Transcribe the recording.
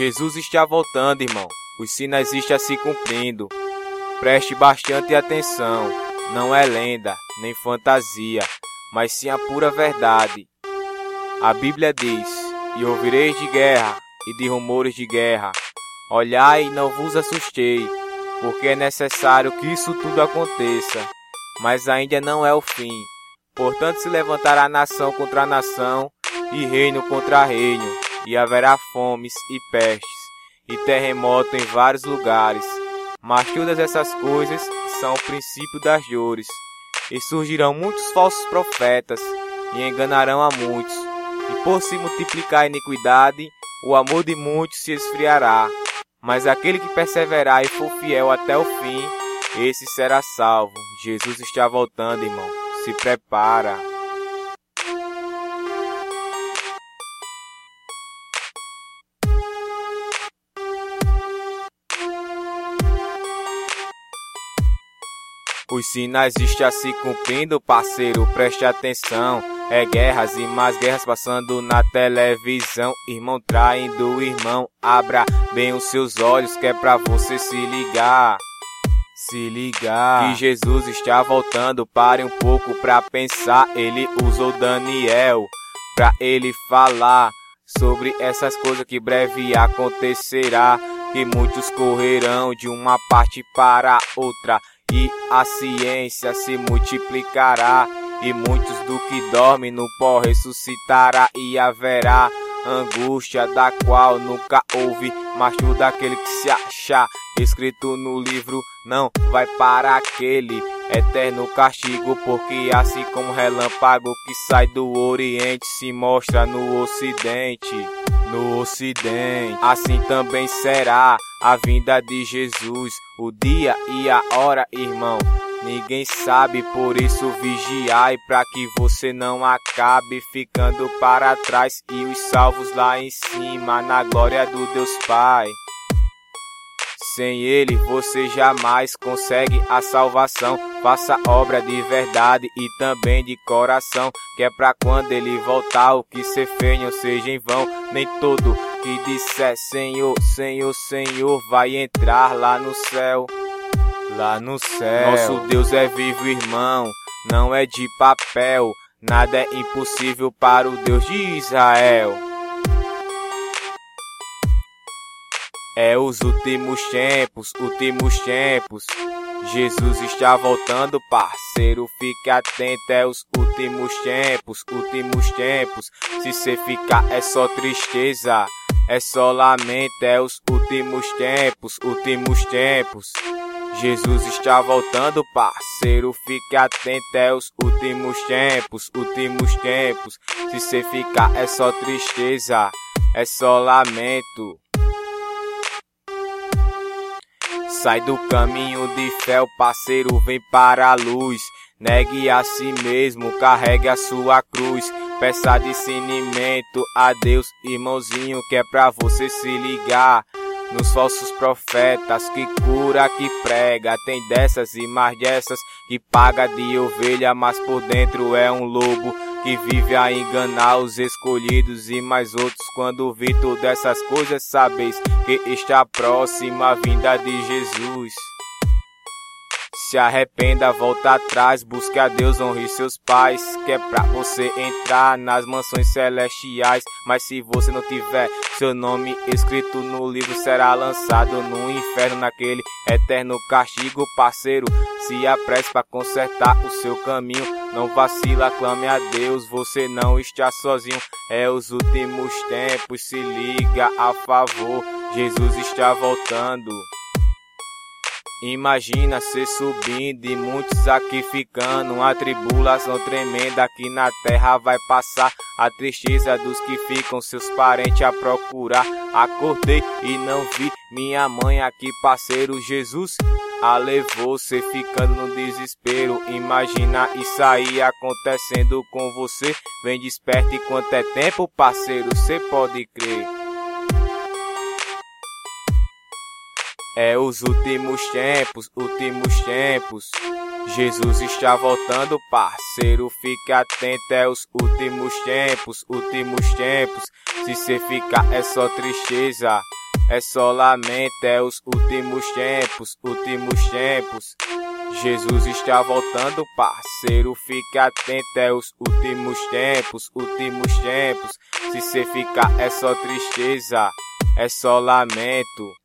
Jesus está voltando, irmão. Os sinais estão se cumprindo. Preste bastante atenção. Não é lenda, nem fantasia, mas sim a pura verdade. A Bíblia diz: e ouvireis de guerra e de rumores de guerra. Olhai e não vos assustei, porque é necessário que isso tudo aconteça, mas ainda não é o fim. Portanto se levantará nação contra nação, e reino contra reino, e haverá fomes e pestes, e terremoto em vários lugares. Mas todas essas coisas são o princípio das dores. E surgirão muitos falsos profetas, e enganarão a muitos. E por se multiplicar a iniquidade, o amor de muitos se esfriará. Mas aquele que perseverar e for fiel até o fim, esse será salvo. Jesus está voltando, irmão. Se prepara. Os sinais estão se cumprindo, parceiro, preste atenção. É guerras e mais guerras passando na televisão. Irmão traindo o irmão, abra bem os seus olhos que é pra você se ligar. Se ligar que Jesus está voltando, pare um pouco pra pensar. Ele usou Daniel pra ele falar sobre essas coisas que breve acontecerá. Que muitos correrão de uma parte para outra, e a ciência se multiplicará. E muitos do que dormem no pó ressuscitará, e haverá angústia da qual nunca houve, mas todo aquele que se achar escrito no livro não vai para aquele eterno castigo, porque assim como relâmpago que sai do oriente se mostra no ocidente. No ocidente, assim também será a vinda de Jesus, o dia e a hora, irmão. Ninguém sabe, por isso vigiai, pra que você não acabe ficando para trás e os salvos lá em cima, na glória do Deus Pai. Sem Ele você jamais consegue a salvação. Faça obra de verdade e também de coração, que é pra quando Ele voltar o que cê fez não seja em vão. Nem todo que disser Senhor, Senhor, Senhor vai entrar lá no céu. Lá no céu. Nosso Deus é vivo, irmão, não é de papel. Nada é impossível para o Deus de Israel. É os últimos tempos, últimos tempos. Jesus está voltando, parceiro, fique atento, é os últimos tempos, últimos tempos. Se cê ficar é só tristeza, é só lamento, é os últimos tempos, últimos tempos. Jesus está voltando, parceiro, fique atento, é os últimos tempos, últimos tempos. Se cê ficar é só tristeza, é só lamento. Sai do caminho de fé, o parceiro, vem para a luz. Negue a si mesmo, carregue a sua cruz. Peça discernimento a Deus, irmãozinho, que é pra você se ligar nos falsos profetas que cura, que prega. Tem dessas e mais dessas que paga de ovelha, mas por dentro é um lobo que vive a enganar os escolhidos. E mais outros, quando vi todas essas coisas, sabeis que está próxima a vinda de Jesus. Se arrependa, volta atrás, busque a Deus, honre seus pais, que é pra você entrar nas mansões celestiais. Mas se você não tiver seu nome escrito no livro, será lançado no inferno, naquele eterno castigo. Parceiro, se apresse para consertar o seu caminho, não vacila, clame a Deus, você não está sozinho. É os últimos tempos, se liga a favor, Jesus está voltando. Imagina cê subindo e muitos aqui ficando. A tribulação tremenda aqui na terra vai passar. A tristeza dos que ficam seus parentes a procurar. Acordei e não vi minha mãe aqui, parceiro. Jesus a levou, cê ficando no desespero. Imagina isso aí acontecendo com você. Vem desperta, enquanto é tempo, parceiro, cê pode crer. É os últimos tempos, últimos tempos. Jesus está voltando, parceiro, fique atento, é os últimos tempos, últimos tempos. Se cê ficar é só tristeza, é só lamento, é os últimos tempos, últimos tempos. Jesus está voltando, parceiro, fica atento, é os últimos tempos, últimos tempos. Se cê ficar é só tristeza, é só lamento.